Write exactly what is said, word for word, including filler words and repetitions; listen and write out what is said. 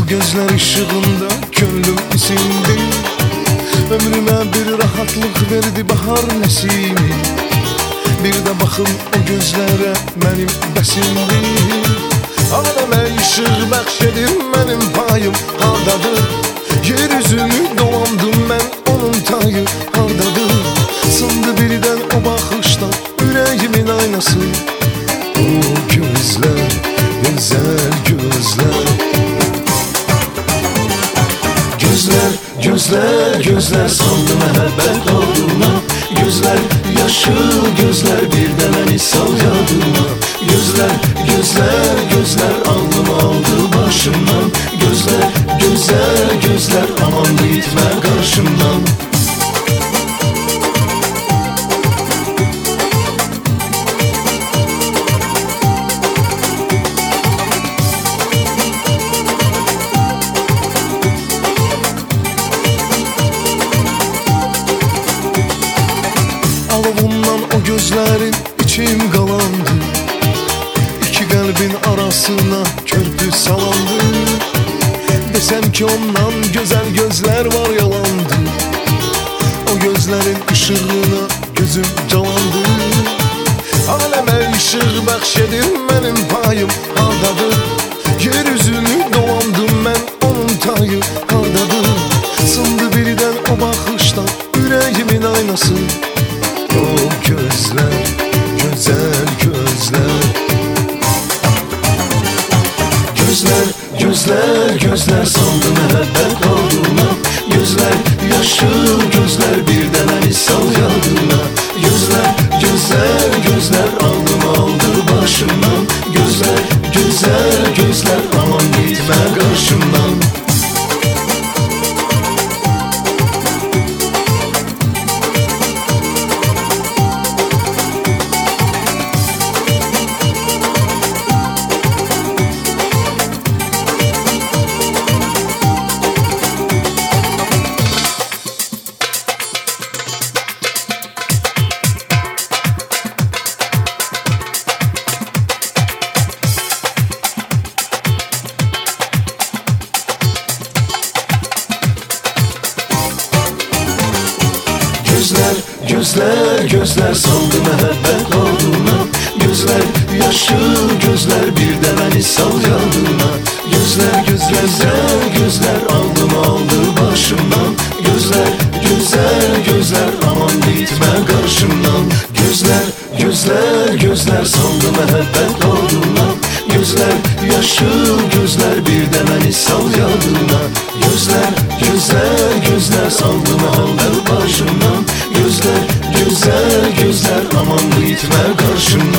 gözler ışığında könlüm isindi. Ömrüme bir rahatlık verdi bahar nesimi. Bir de bakın o gözlere benim besimdi. Aleme ışık bəxşedir benim payım hardadır. Yeryüzünü dolandım ben onun tayı hardadır. Sındı birden o bakıştan yüreğimin aynası. O gözler, güzel gözler. Gözler, gözler, gözler saldı mehabbet olduğuna. Gözler, yaşıl gözler bir de beni sal yadına. Gözler, gözler, gözler aldım aldı başımdan. Gözler, güzel gözler aman gitme karşımdan. Alovundan o gözlerin içim qalandı. İki qəlbin arasına körpü salandı. Desem ki ondan güzel gözler var yalandı. O gözlerin ışığına gözüm calandı. Aleme ışık bəxşedir benim payım hardadır. Yeryüzünü dolandım ben onun tayı hardadır. Sındı birden o bakıştan yüreğimin aynası. O gözler, güzel gözler. Gözler, gözler, gözler saldı mehabbet olduğuna. Gözler, yaşıl gözler bir de beni sal yadına. Gözler, güzel gözler aldım aldı başımdan. Gözler, güzel gözler aman gitme karşımdan. Gözler, gözler, gözler saldı mehabbet olduğuna. Gözler, yaşıl gözler bir de beni sal yadına. Gözler, güzel gözler aldım aldı başımdan. Gözler, güzel gözler aman gitme karşımdan. Gözler, gözler, gözler saldı mehabbet olduğuna. Gözler, yaşıl gözler bir de beni sal yadına. Gözler, güzel gözler saldı mehabbet başımdan. Gözler, güzel gözler aman gitme karşımdan.